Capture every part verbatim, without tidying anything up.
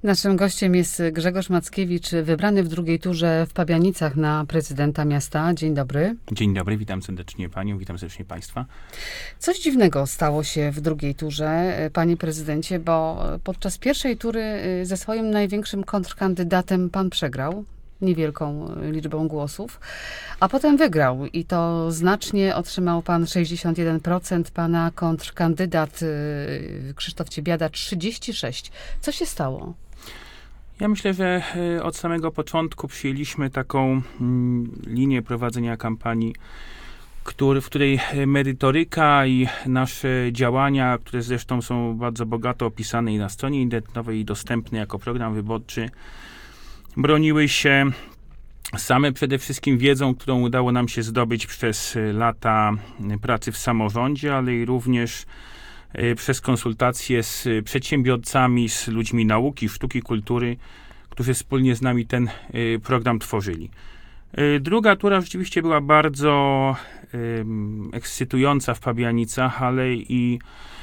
Naszym gościem jest Grzegorz Mackiewicz, wybrany w drugiej turze w Pabianicach na prezydenta miasta. Dzień dobry. Dzień dobry, witam serdecznie panią, witam serdecznie państwa. Coś dziwnego stało się w drugiej turze, panie prezydencie, bo podczas pierwszej tury ze swoim największym kontrkandydatem pan przegrał niewielką liczbą głosów, a potem wygrał i to znacznie. Otrzymał pan sześćdziesiąt jeden procent, pana kontrkandydat Krzysztof Ciebiada trzydzieści sześć procent. Co się stało? Ja myślę, że od samego początku przyjęliśmy taką mm, linię prowadzenia kampanii, który, w której merytoryka i nasze działania, które zresztą są bardzo bogato opisane i na stronie internetowej i dostępne jako program wyborczy, broniły się same przede wszystkim wiedzą, którą udało nam się zdobyć przez lata pracy w samorządzie, ale i również przez konsultacje z przedsiębiorcami, z ludźmi nauki, sztuki, kultury, którzy wspólnie z nami ten program tworzyli. Druga tura rzeczywiście była bardzo um, ekscytująca w Pabianicach, ale i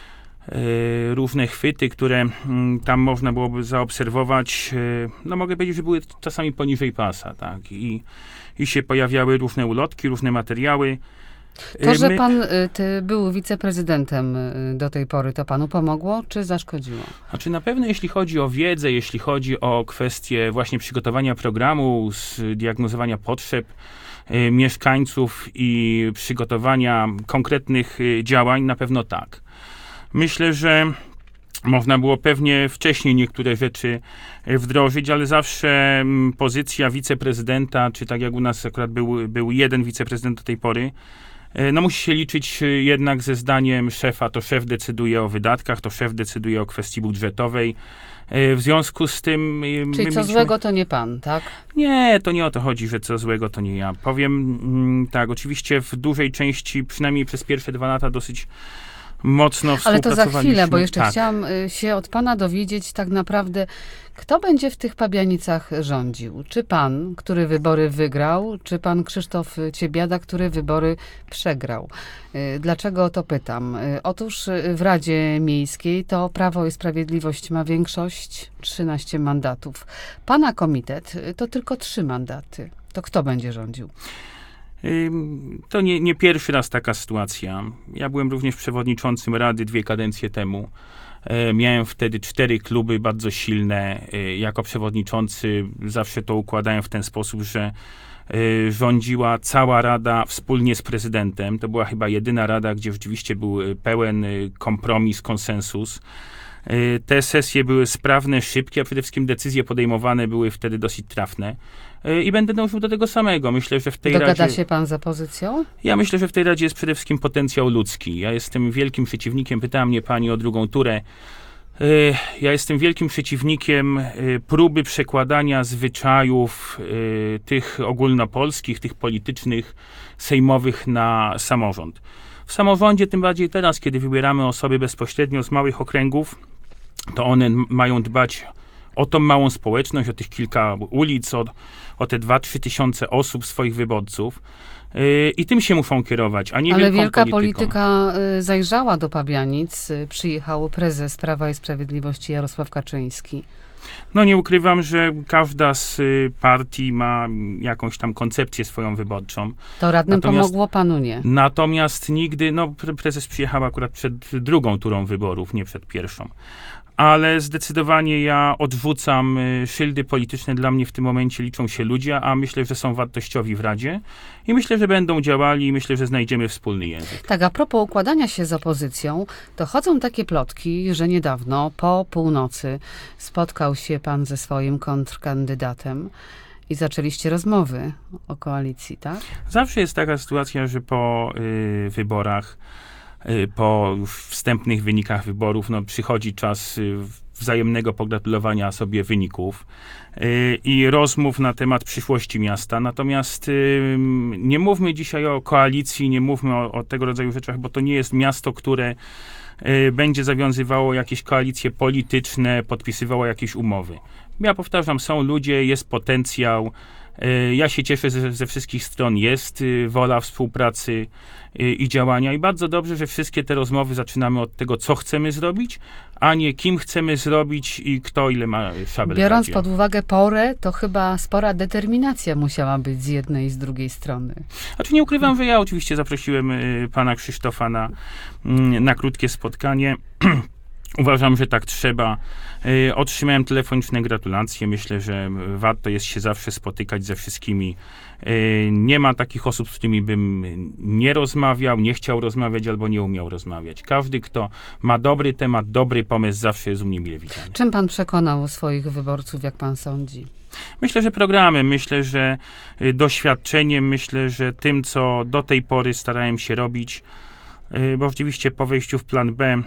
um, różne chwyty, które um, tam można byłoby zaobserwować, um, no mogę powiedzieć, że były czasami poniżej pasa, tak, i, i się pojawiały różne ulotki, różne materiały. To, że pan ty, był wiceprezydentem do tej pory, to panu pomogło, czy zaszkodziło? Znaczy na pewno jeśli chodzi o wiedzę, jeśli chodzi o kwestie właśnie przygotowania programu, zdiagnozowania potrzeb y, mieszkańców i przygotowania konkretnych y, działań, na pewno tak. Myślę, że można było pewnie wcześniej niektóre rzeczy wdrożyć, ale zawsze m, pozycja wiceprezydenta, czy tak jak u nas akurat był, był jeden wiceprezydent do tej pory, no musi się liczyć jednak ze zdaniem szefa. To szef decyduje o wydatkach, to szef decyduje o kwestii budżetowej. W związku z tym... Czyli co mieliśmy... złego to nie pan, tak? Nie, to nie o to chodzi, że co złego to nie ja. Powiem mm, tak, oczywiście w dużej części, przynajmniej przez pierwsze dwa lata dosyć mocno współpracowaliśmy. Ale to za chwilę, bo jeszcze tak. chciałam się od pana dowiedzieć tak naprawdę, kto będzie w tych Pabianicach rządził? Czy pan, który wybory wygrał, czy pan Krzysztof Ciebiada, który wybory przegrał? Dlaczego o to pytam? Otóż w Radzie Miejskiej to Prawo i Sprawiedliwość ma większość, trzynaście mandatów. Pana komitet to tylko trzy mandaty. To kto będzie rządził? To nie, nie pierwszy raz taka sytuacja. Ja byłem również przewodniczącym Rady dwie kadencje temu. Miałem wtedy cztery kluby bardzo silne. Jako przewodniczący zawsze to układałem w ten sposób, że rządziła cała Rada wspólnie z prezydentem. To była chyba jedyna Rada, gdzie rzeczywiście był pełen kompromis, konsensus. Te sesje były sprawne, szybkie, a przede wszystkim decyzje podejmowane były wtedy dosyć trafne. I będę dążył do tego samego. Myślę, że w tej Dogada Radzie... się pan za pozycją? Ja myślę, że w tej Radzie jest przede wszystkim potencjał ludzki. Ja jestem wielkim przeciwnikiem, pytała mnie pani o drugą turę, ja jestem wielkim przeciwnikiem próby przekładania zwyczajów tych ogólnopolskich, tych politycznych, sejmowych na samorząd. W samorządzie, tym bardziej teraz, kiedy wybieramy osoby bezpośrednio z małych okręgów, to one mają dbać o tą małą społeczność, o tych kilka ulic, o, o te dwa, trzy tysiące osób, swoich wyborców. Yy, I tym się muszą kierować, a nie Ale wielką wielka polityką. polityka y, zajrzała do Pabianic. Y, przyjechał prezes Prawa i Sprawiedliwości Jarosław Kaczyński. No nie ukrywam, że każda z y, partii ma jakąś tam koncepcję swoją wyborczą. To radnym Natomiast, pomogło, panu nie. Natomiast nigdy, no prezes przyjechał akurat przed drugą turą wyborów, nie przed pierwszą. Ale zdecydowanie ja odrzucam y, szyldy polityczne. Dla mnie w tym momencie liczą się ludzie, a myślę, że są wartościowi w Radzie i myślę, że będą działali i myślę, że znajdziemy wspólny język. Tak, a propos układania się z opozycją, to chodzą takie plotki, że niedawno po północy spotkał się pan ze swoim kontrkandydatem i zaczęliście rozmowy o koalicji, tak? Zawsze jest taka sytuacja, że po y, wyborach, po już wstępnych wynikach wyborów, no, przychodzi czas wzajemnego pogratulowania sobie wyników i rozmów na temat przyszłości miasta. Natomiast nie mówmy dzisiaj o koalicji, nie mówmy o, o tego rodzaju rzeczach, bo to nie jest miasto, które będzie zawiązywało jakieś koalicje polityczne, podpisywało jakieś umowy. Ja powtarzam, są ludzie, jest potencjał, Ja się cieszę, że ze wszystkich stron jest wola współpracy i działania i bardzo dobrze, że wszystkie te rozmowy zaczynamy od tego, co chcemy zrobić, a nie kim chcemy zrobić i kto ile ma szabel. Biorąc pod uwagę porę, to chyba spora determinacja musiała być z jednej i z drugiej strony. Znaczy nie ukrywam, że ja oczywiście zaprosiłem pana Krzysztofa na, na krótkie spotkanie. Uważam, że tak trzeba. Y, otrzymałem telefoniczne gratulacje. Myślę, że warto jest się zawsze spotykać ze wszystkimi. Y, nie ma takich osób, z którymi bym nie rozmawiał, nie chciał rozmawiać albo nie umiał rozmawiać. Każdy, kto ma dobry temat, dobry pomysł, zawsze jest u mnie mile witany. Czym pan przekonał swoich wyborców, jak pan sądzi? Myślę, że programem, myślę, że y, doświadczeniem, myślę, że tym, co do tej pory starałem się robić, y, bo rzeczywiście po wejściu w plan B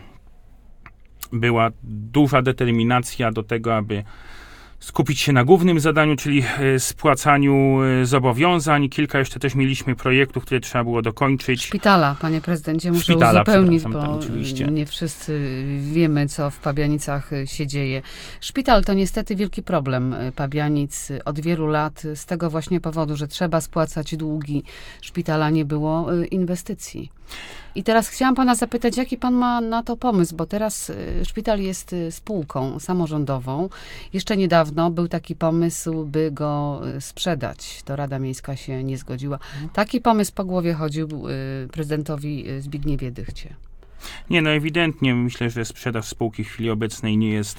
była duża determinacja do tego, aby skupić się na głównym zadaniu, czyli spłacaniu zobowiązań. Kilka jeszcze też mieliśmy projektów, które trzeba było dokończyć. Szpitala, panie prezydencie, muszę Szpitala, uzupełnić, bo tak, oczywiście. nie wszyscy wiemy, co w Pabianicach się dzieje. Szpital to niestety wielki problem Pabianic od wielu lat, z tego właśnie powodu, że trzeba spłacać długi. Szpitala nie było inwestycji. I teraz chciałam pana zapytać, jaki pan ma na to pomysł, bo teraz y, szpital jest y, spółką samorządową. Jeszcze niedawno był taki pomysł, by go y, sprzedać. To Rada Miejska się nie zgodziła. Taki pomysł po głowie chodził y, prezydentowi y, Zbigniewie Dychcie. Nie, no ewidentnie myślę, że sprzedaż spółki w chwili obecnej nie jest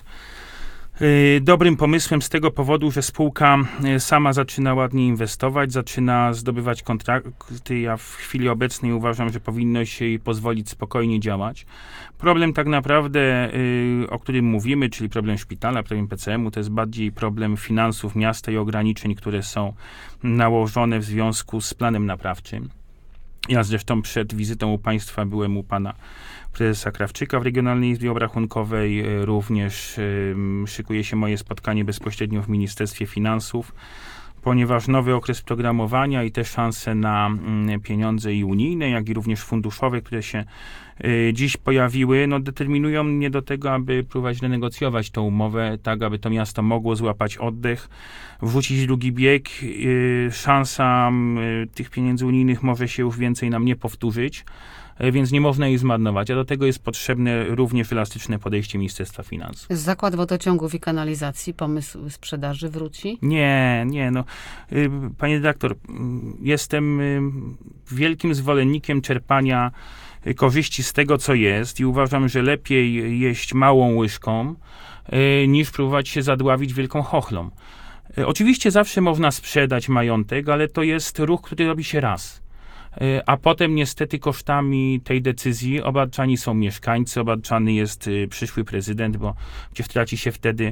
y, dobrym pomysłem z tego powodu, że spółka y, sama zaczyna ładnie inwestować, zaczyna zdobywać kontrakty. Ja w chwili obecnej uważam, że powinno się jej pozwolić spokojnie działać. Problem tak naprawdę, y, o którym mówimy, czyli problem szpitala, problem P C M u, to jest bardziej problem finansów miasta i ograniczeń, które są nałożone w związku z planem naprawczym. Ja zresztą przed wizytą u państwa byłem u pana prezesa Krawczyka w Regionalnej Izbie Obrachunkowej. Również y, szykuje się moje spotkanie bezpośrednio w Ministerstwie Finansów, ponieważ nowy okres programowania i te szanse na y, pieniądze i unijne, jak i również funduszowe, które się y, dziś pojawiły, no, determinują mnie do tego, aby próbować renegocjować tą umowę, tak aby to miasto mogło złapać oddech, wrzucić drugi bieg. Y, szansa y, tych pieniędzy unijnych może się już więcej nam nie powtórzyć, więc nie można jej zmarnować, a do tego jest potrzebne również elastyczne podejście Ministerstwa Finansów. Zakład Wodociągów i Kanalizacji, pomysł sprzedaży wróci? Nie, nie, no. Panie redaktor, jestem wielkim zwolennikiem czerpania korzyści z tego, co jest i uważam, że lepiej jeść małą łyżką, niż próbować się zadławić wielką chochlą. Oczywiście zawsze można sprzedać majątek, ale to jest ruch, który robi się raz. A potem niestety kosztami tej decyzji obarczani są mieszkańcy, obarczany jest y, przyszły prezydent, bo gdzie traci się wtedy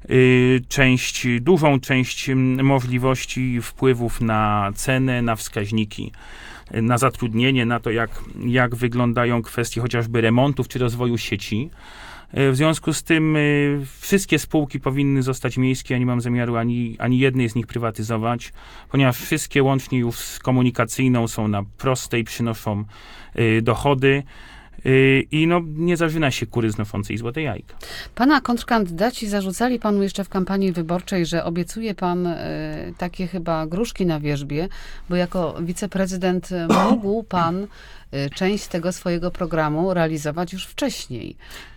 y, część, dużą część y, możliwości wpływów na cenę, na wskaźniki, y, na zatrudnienie, na to jak, jak wyglądają kwestie chociażby remontów czy rozwoju sieci. W związku z tym y, wszystkie spółki powinny zostać miejskie. Ja nie mam zamiaru ani, ani jednej z nich prywatyzować, ponieważ wszystkie łącznie już z komunikacyjną są na prostej, przynoszą y, dochody y, i no, nie zażyna się kury znoszącej złote jajka. Pana kontrkandydaci zarzucali panu jeszcze w kampanii wyborczej, że obiecuje pan y, takie chyba gruszki na wierzbie, bo jako wiceprezydent mógł pan y, część tego swojego programu realizować już wcześniej.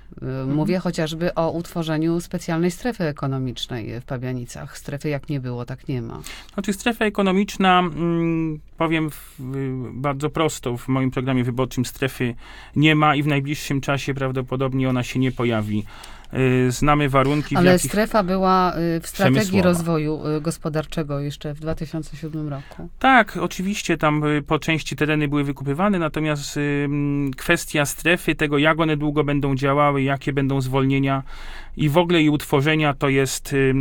Mówię chociażby o utworzeniu specjalnej strefy ekonomicznej w Pabianicach. Strefy jak nie było, tak nie ma. Znaczy strefa ekonomiczna, mm, powiem w, bardzo prosto, w moim programie wyborczym strefy nie ma i w najbliższym czasie prawdopodobnie ona się nie pojawi. Znamy warunki, w Ale jakich... strefa była w strategii Przemysłowa. rozwoju gospodarczego jeszcze w dwa tysiące siódmym roku. Tak, oczywiście tam y, po części tereny były wykupywane, natomiast y, kwestia strefy, tego jak one długo będą działały, jakie będą zwolnienia i w ogóle jej utworzenia to jest y, y,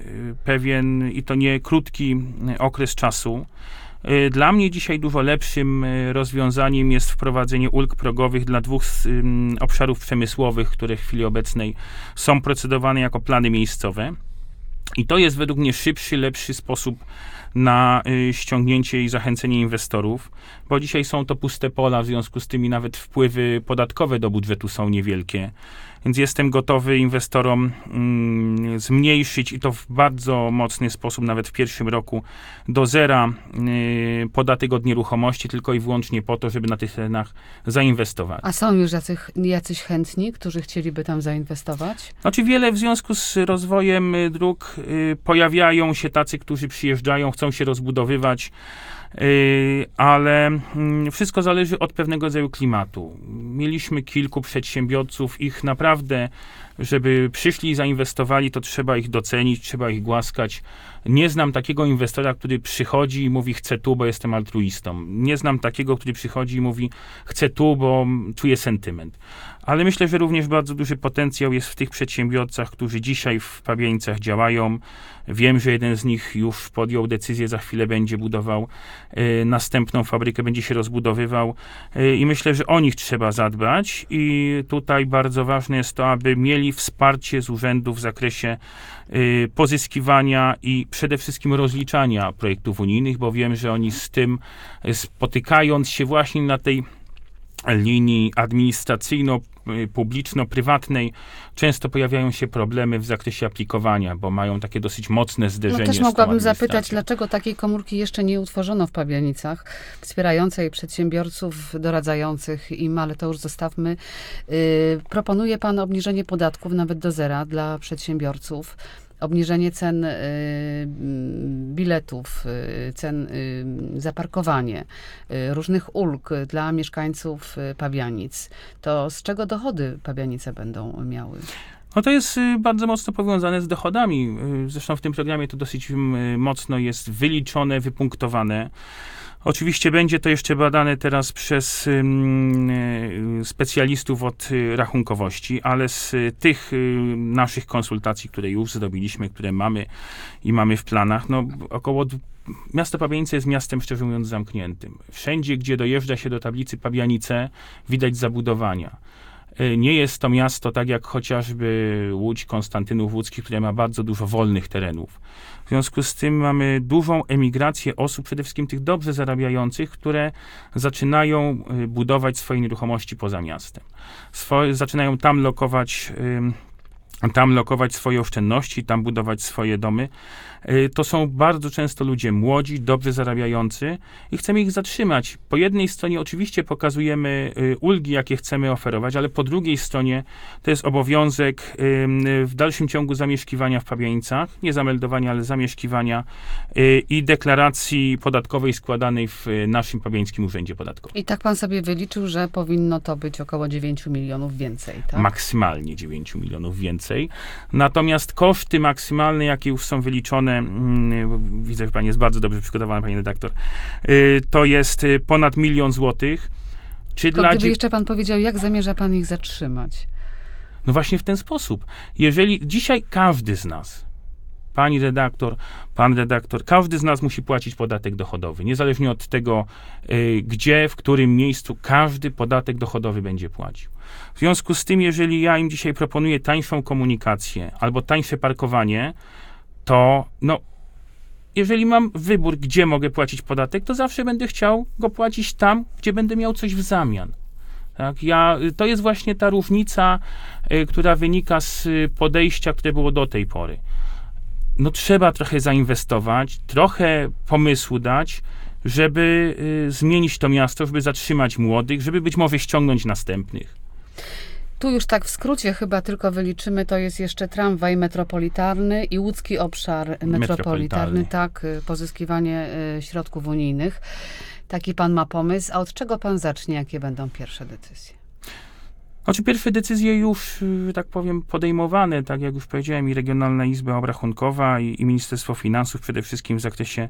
pewien i to nie krótki y, okres czasu. Y, Dla mnie dzisiaj dużo lepszym y, rozwiązaniem jest wprowadzenie ulg progowych dla dwóch y, obszarów przemysłowych, które w chwili obecnej są procedowane jako plany miejscowe. I to jest według mnie szybszy, lepszy sposób na y, ściągnięcie i zachęcenie inwestorów, bo dzisiaj są to puste pola, w związku z tym i nawet wpływy podatkowe do budżetu są niewielkie. Więc jestem gotowy inwestorom mm, zmniejszyć i to w bardzo mocny sposób, nawet w pierwszym roku, do zera y, podatek od nieruchomości, tylko i wyłącznie po to, żeby na tych terenach zainwestować. A są już jacyś, jacyś chętni, którzy chcieliby tam zainwestować? Znaczy wiele w związku z rozwojem y, dróg y, pojawiają się tacy, którzy przyjeżdżają, chcą się rozbudowywać, y, ale y, wszystko zależy od pewnego rodzaju klimatu. Mieliśmy kilku przedsiębiorców, ich naprawdę, żeby przyszli i zainwestowali, to trzeba ich docenić, trzeba ich głaskać. Nie znam takiego inwestora, który przychodzi i mówi, chcę tu, bo jestem altruistą. Nie znam takiego, który przychodzi i mówi, chcę tu, bo czuję sentyment. Ale myślę, że również bardzo duży potencjał jest w tych przedsiębiorcach, którzy dzisiaj w Pabianicach działają. Wiem, że jeden z nich już podjął decyzję, za chwilę będzie budował y, następną fabrykę, będzie się rozbudowywał y, i myślę, że o nich trzeba zadbać i tutaj bardzo ważne jest to, aby mieli wsparcie z urzędów w zakresie y, pozyskiwania i przede wszystkim rozliczania projektów unijnych, bo wiem, że oni z tym, y, spotykając się właśnie na tej linii administracyjno-publiczno-prywatnej, często pojawiają się problemy w zakresie aplikowania, bo mają takie dosyć mocne zderzenie. No też z tą mogłabym zapytać, administracją. dlaczego takiej komórki jeszcze nie utworzono w Pabianicach, wspierającej przedsiębiorców, doradzających im, ale to już zostawmy. Yy, proponuje pan obniżenie podatków nawet do zera dla przedsiębiorców. Obniżenie cen y, biletów, y, cen y, za parkowanie, y, różnych ulg dla mieszkańców y, Pabianic. To z czego dochody Pabianice będą miały? No to jest y, bardzo mocno powiązane z dochodami. Y, zresztą w tym programie to dosyć y, mocno jest wyliczone, wypunktowane. Oczywiście będzie to jeszcze badane teraz przez y, y, specjalistów od y, rachunkowości, ale z y, tych y, naszych konsultacji, które już zrobiliśmy, które mamy i mamy w planach, no około d- miasto Pabianice jest miastem, szczerze mówiąc, zamkniętym. Wszędzie, gdzie dojeżdża się do tablicy Pabianice, widać zabudowania. Nie jest to miasto tak jak chociażby Łódź, Konstantynów Łódzki, które ma bardzo dużo wolnych terenów. W związku z tym mamy dużą emigrację osób, przede wszystkim tych dobrze zarabiających, które zaczynają budować swoje nieruchomości poza miastem. Swoje, zaczynają tam lokować, tam lokować swoje oszczędności, tam budować swoje domy. To są bardzo często ludzie młodzi, dobrze zarabiający i chcemy ich zatrzymać. Po jednej stronie oczywiście pokazujemy ulgi, jakie chcemy oferować, ale po drugiej stronie to jest obowiązek w dalszym ciągu zamieszkiwania w Pabianicach, nie zameldowania, ale zamieszkiwania i deklaracji podatkowej składanej w naszym Pabiańskim Urzędzie Podatkowym. I tak pan sobie wyliczył, że powinno to być około dziewięć milionów więcej, tak? Maksymalnie dziewięć milionów więcej. Natomiast koszty maksymalne, jakie już są wyliczone, widzę, że pani jest bardzo dobrze przygotowana, pani redaktor, to jest ponad milion złotych. Czy Tylko dla gdyby dzie- jeszcze pan powiedział, jak zamierza pan ich zatrzymać? No właśnie w ten sposób. Jeżeli dzisiaj każdy z nas, pani redaktor, pan redaktor, każdy z nas musi płacić podatek dochodowy. Niezależnie od tego, y, gdzie, w którym miejscu, każdy podatek dochodowy będzie płacił. W związku z tym, jeżeli ja im dzisiaj proponuję tańszą komunikację albo tańsze parkowanie, to no, jeżeli mam wybór, gdzie mogę płacić podatek, to zawsze będę chciał go płacić tam, gdzie będę miał coś w zamian. Tak, ja, to jest właśnie ta różnica, y, która wynika z podejścia, które było do tej pory. No trzeba trochę zainwestować, trochę pomysłu dać, żeby y, zmienić to miasto, żeby zatrzymać młodych, żeby być może ściągnąć następnych. Tu już tak w skrócie chyba tylko wyliczymy, to jest jeszcze tramwaj metropolitarny i łódzki obszar metropolitarny, Metropolitalny. tak, y, pozyskiwanie y, środków unijnych. Taki pan ma pomysł, a od czego pan zacznie, jakie będą pierwsze decyzje? Znaczy pierwsze decyzje już, że tak powiem, podejmowane, tak jak już powiedziałem, i Regionalna Izba Obrachunkowa i, i Ministerstwo Finansów przede wszystkim w zakresie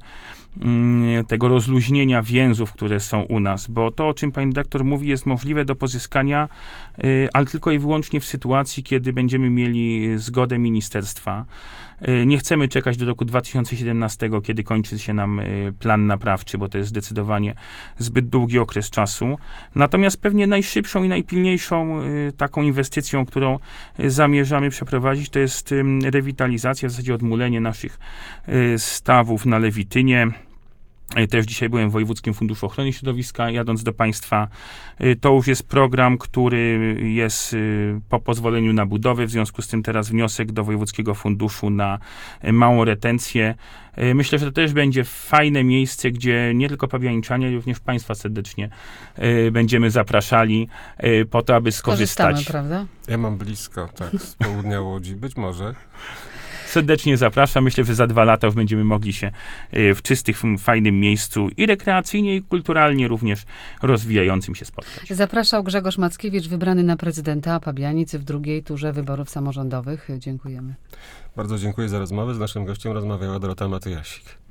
mm, tego rozluźnienia więzów, które są u nas, bo to, o czym pani redaktor mówi, jest możliwe do pozyskania, y, ale tylko i wyłącznie w sytuacji, kiedy będziemy mieli zgodę ministerstwa. Y, nie chcemy czekać do roku dwa tysiące siedemnastego, kiedy kończy się nam y, plan naprawczy, bo to jest zdecydowanie zbyt długi okres czasu. Natomiast pewnie najszybszą i najpilniejszą y, taką inwestycją, którą y, zamierzamy przeprowadzić, to jest y, rewitalizacja, w zasadzie odmulenie naszych y, stawów na Lewitynie. Też dzisiaj byłem w Wojewódzkim Funduszu Ochrony Środowiska, jadąc do Państwa. To już jest program, który jest po pozwoleniu na budowę, w związku z tym teraz wniosek do Wojewódzkiego Funduszu na małą retencję. Myślę, że to też będzie fajne miejsce, gdzie nie tylko pabianiczanie, ale również Państwa serdecznie będziemy zapraszali po to, aby skorzystać. Korzystamy, prawda? Ja mam blisko, tak, z południa Łodzi, być może. Serdecznie zapraszam. Myślę, że za dwa lata już będziemy mogli się w czystym, fajnym miejscu i rekreacyjnie, i kulturalnie również rozwijającym się spotkać. Zapraszał Grzegorz Mackiewicz, wybrany na prezydenta Pabianic w drugiej turze wyborów samorządowych. Dziękujemy. Bardzo dziękuję za rozmowę. Z naszym gościem rozmawiała Dorota Matyjasik.